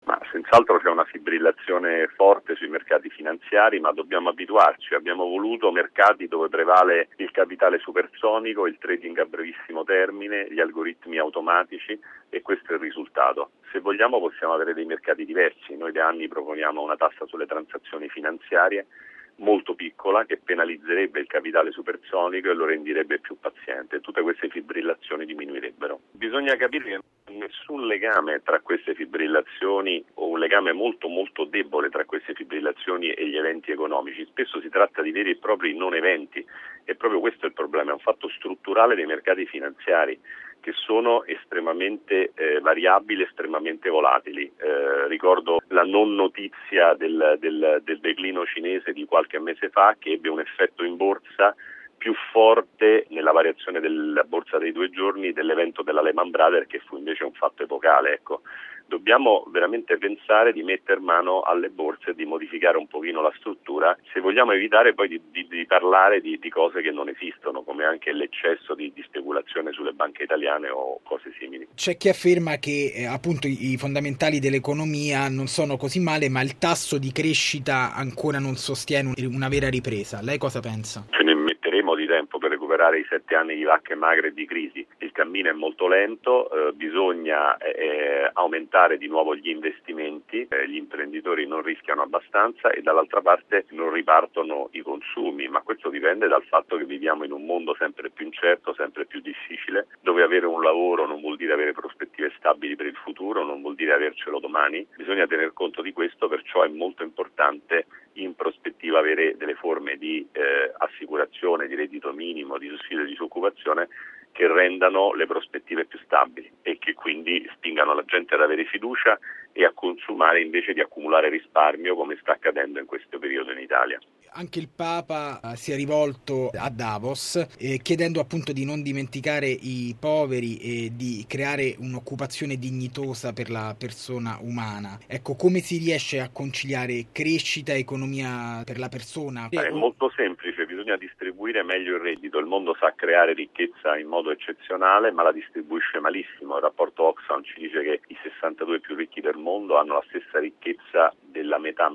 Ma senz'altro c'è una fibrillazione forte sui mercati finanziari, ma dobbiamo abituarci. Abbiamo voluto mercati dove prevale il capitale supersonico, il trading a brevissimo termine, gli algoritmi automatici, e questo è il risultato. Se vogliamo possiamo avere dei mercati diversi. Noi da anni proponiamo una tassa sulle transazioni finanziarie molto piccola che penalizzerebbe il capitale supersonico e lo renderebbe più paziente. Tutte queste fibrillazioni diminuirebbero. Bisogna capire che non c'è nessun legame tra queste fibrillazioni, o un legame molto molto debole tra queste fibrillazioni e gli eventi economici. Spesso si tratta di veri e propri non eventi, e proprio questo è il problema, è un fatto strutturale dei mercati finanziari che sono estremamente variabili, estremamente volatili. Ricordo la non notizia del declino cinese di qualche mese fa, che ebbe un effetto in borsa più forte nella variazione della borsa dei 2 giorni dell'evento della Lehman Brothers, che fu invece un fatto epocale. Ecco, dobbiamo veramente pensare di mettere mano alle borse e di modificare un pochino la struttura, se vogliamo evitare poi di parlare di cose che non esistono, come anche l'eccesso di speculazione sulle banche italiane o cose simili. C'è chi afferma che appunto i fondamentali dell'economia non sono così male, ma il tasso di crescita ancora non sostiene una vera ripresa. Lei cosa pensa? Ce ne metteremo di tempo per recuperare i 7 anni di vacche magre e di crisi. Il cammino è molto lento, bisogna aumentare di nuovo gli investimenti, gli imprenditori non rischiano abbastanza e dall'altra parte non ripartono i consumi, ma questo dipende dal fatto che viviamo in un mondo sempre più incerto, sempre più difficile, dove avere un lavoro non vuol dire avere prospettive stabili per il futuro, non vuol dire avercelo domani. Bisogna tener conto di questo, perciò è molto importante in prospettiva avere delle forme di assicurazione, di reddito minimo, di sussidio di disoccupazione che rendano le prospettive più stabili e che quindi spingano la gente ad avere fiducia e a consumare invece di accumulare risparmio, come sta accadendo in questo periodo in Italia. Anche il Papa si è rivolto a Davos chiedendo appunto di non dimenticare i poveri e di creare un'occupazione dignitosa per la persona umana. Ecco, come si riesce a conciliare crescita e economia per la persona? È molto semplice, bisogna distribuire meglio il reddito. Il mondo sa creare ricchezza in modo eccezionale, ma la distribuisce malissimo. Il rapporto Oxfam ci dice che i 62 più ricchi del mondo hanno la stessa ricchezza della metà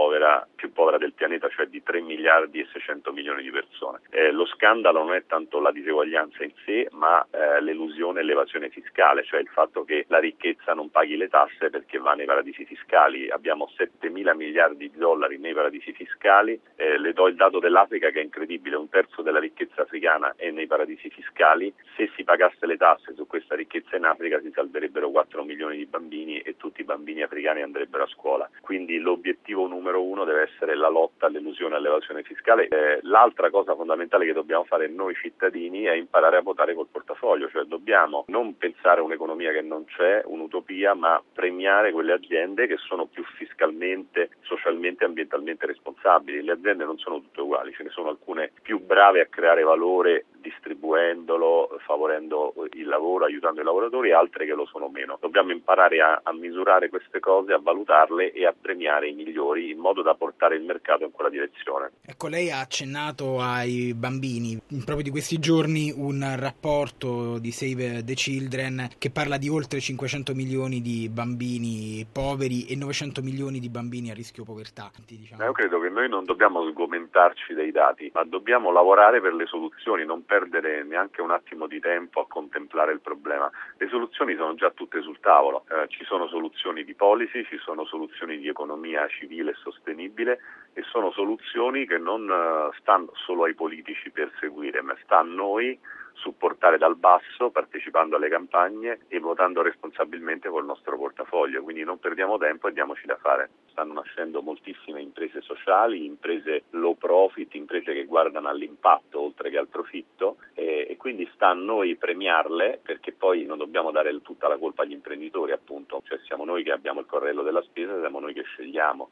più povera del pianeta, cioè di 3 miliardi e 600 milioni di persone. Lo scandalo non è tanto la diseguaglianza in sé, ma l'elusione e l'evasione fiscale, cioè il fatto che la ricchezza non paghi le tasse perché va nei paradisi fiscali. Abbiamo 7 mila miliardi di dollari nei paradisi fiscali. Le do il dato dell'Africa che è incredibile: 1/3 della ricchezza africana è nei paradisi fiscali. Se si pagasse le tasse su questa ricchezza in Africa si salverebbero 4 milioni di bambini e tutti i bambini africani andrebbero a scuola. Quindi l'obiettivo numero 1 deve essere la lotta all'elusione e all'evasione fiscale. L'altra cosa fondamentale che dobbiamo fare noi cittadini è imparare a votare col portafoglio, cioè dobbiamo non pensare a un'economia che non c'è, un'utopia, ma premiare quelle aziende che sono più fiscalmente, socialmente e ambientalmente responsabili. Le aziende non sono tutte uguali, ce ne sono alcune più brave a creare valore distribuendolo, favorendo il lavoro, aiutando i lavoratori, e altre che lo sono meno. Dobbiamo imparare a misurare queste cose, a valutarle e a premiare i migliori in modo da portare il mercato in quella direzione. Ecco, lei ha accennato ai bambini. Proprio di questi giorni un rapporto di Save the Children che parla di oltre 500 milioni di bambini poveri e 900 milioni di bambini a rischio povertà. Diciamo. Io credo che noi non dobbiamo sgomentarci dei dati, ma dobbiamo lavorare per le soluzioni, non perdere neanche un attimo di tempo a contemplare il problema. Le soluzioni sono già tutte sul tavolo, ci sono soluzioni di policy, ci sono soluzioni di economia civile e sostenibile, e sono soluzioni che non stanno solo ai politici perseguire, ma sta a noi supportare dal basso, partecipando alle campagne e votando responsabilmente col nostro portafoglio. Quindi non perdiamo tempo e diamoci da fare. Stanno nascendo moltissime imprese sociali, imprese low profit, imprese che guardano all'impatto oltre che al profitto, e quindi sta a noi premiarle, perché poi non dobbiamo dare tutta la colpa agli imprenditori, appunto, cioè siamo noi che abbiamo il carrello della spesa, siamo noi che scegliamo